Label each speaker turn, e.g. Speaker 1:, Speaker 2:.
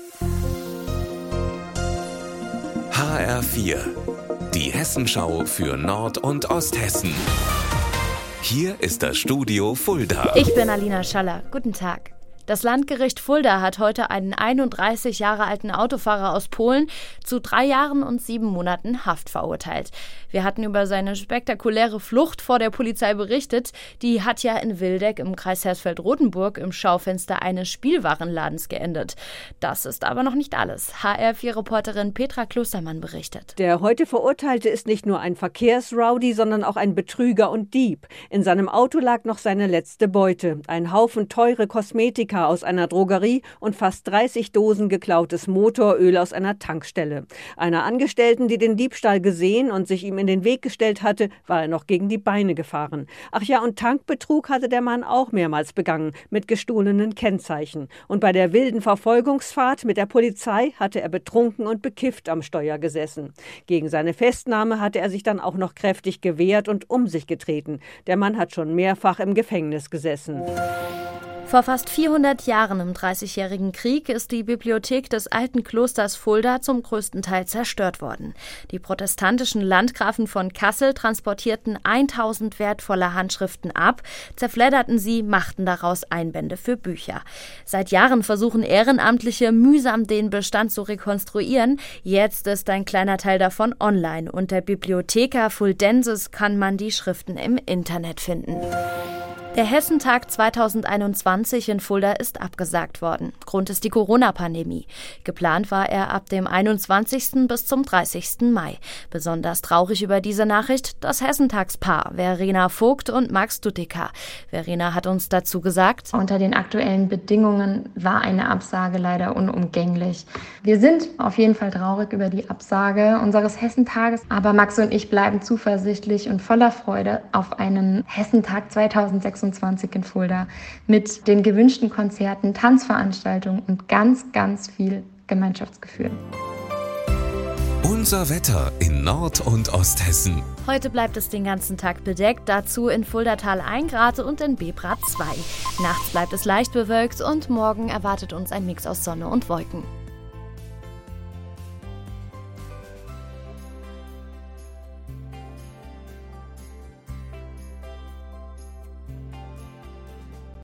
Speaker 1: HR4, die Hessenschau für Nord- und Osthessen. Hier ist das Studio Fulda.
Speaker 2: Ich bin Alina Schaller. Guten Tag. Das Landgericht Fulda hat heute einen 31 Jahre alten Autofahrer aus Polen zu 3 Jahren und 7 Monaten Haft verurteilt. Wir hatten über seine spektakuläre Flucht vor der Polizei berichtet. Die hat ja in Wildeck im Kreis Hersfeld-Rotenburg im Schaufenster eines Spielwarenladens geendet. Das ist aber noch nicht alles. HR4-Reporterin Petra Klostermann berichtet.
Speaker 3: Der heute Verurteilte ist nicht nur ein Verkehrsrowdy, sondern auch ein Betrüger und Dieb. In seinem Auto lag noch seine letzte Beute. Ein Haufen teure Kosmetika aus einer Drogerie und fast 30 Dosen geklautes Motoröl aus einer Tankstelle. Einer Angestellten, die den Diebstahl gesehen und sich ihm in den Weg gestellt hatte, war er noch gegen die Beine gefahren. Ach ja, und Tankbetrug hatte der Mann auch mehrmals begangen, mit gestohlenen Kennzeichen. Und bei der wilden Verfolgungsfahrt mit der Polizei hatte er betrunken und bekifft am Steuer gesessen. Gegen seine Festnahme hatte er sich dann auch noch kräftig gewehrt und um sich getreten. Der Mann hat schon mehrfach im Gefängnis gesessen.
Speaker 2: Vor fast 400 Jahren im Dreißigjährigen Krieg ist die Bibliothek des alten Klosters Fulda zum größten Teil zerstört worden. Die protestantischen Landgrafen von Kassel transportierten 1000 wertvolle Handschriften ab, zerfledderten sie, machten daraus Einbände für Bücher. Seit Jahren versuchen Ehrenamtliche mühsam den Bestand zu rekonstruieren. Jetzt ist ein kleiner Teil davon online. Unter Bibliotheca Fuldensis kann man die Schriften im Internet finden. Der Hessentag 2021 in Fulda ist abgesagt worden. Grund ist die Corona-Pandemie. Geplant war er ab dem 21. bis zum 30. Mai. Besonders traurig über diese Nachricht das Hessentagspaar Verena Vogt und Max Duttiker. Verena hat uns dazu gesagt:
Speaker 4: Unter den aktuellen Bedingungen war eine Absage leider unumgänglich. Wir sind auf jeden Fall traurig über die Absage unseres Hessentages, aber Max und ich bleiben zuversichtlich und voller Freude auf einen Hessentag 2026 in Fulda mit den gewünschten Konzerten, Tanzveranstaltungen und ganz, ganz viel Gemeinschaftsgefühl.
Speaker 1: Unser Wetter in Nord- und Osthessen.
Speaker 2: Heute bleibt es den ganzen Tag bedeckt, dazu in Fuldatal 1 Grad und in Bebrath 2. Nachts bleibt es leicht bewölkt und morgen erwartet uns ein Mix aus Sonne und Wolken.